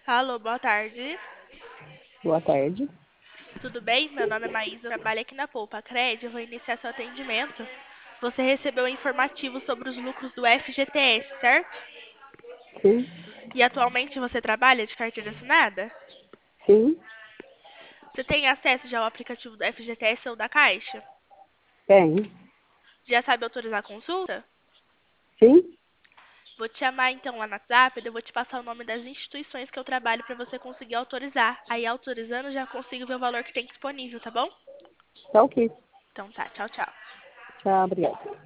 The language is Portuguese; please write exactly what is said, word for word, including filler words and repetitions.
Alô, boa tarde. Boa tarde. Tudo bem? Meu nome é Maísa, eu trabalho aqui na Poupa Cred. Eu vou iniciar seu atendimento. Você recebeu um informativo sobre os lucros do F G T S, certo? Sim, E atualmente você trabalha de carteira assinada? sim, Você tem acesso já ao aplicativo do F G T S ou da Caixa? tem. Já sabe autorizar a consulta? Sim, Vou te chamar então lá no WhatsApp, eu vou te passar o nome das instituições que eu trabalho para você conseguir autorizar. Aí autorizando já consigo ver o valor que tem disponível, tá bom? tá ok. Então tá, tchau, tchau. Tchau, obrigada.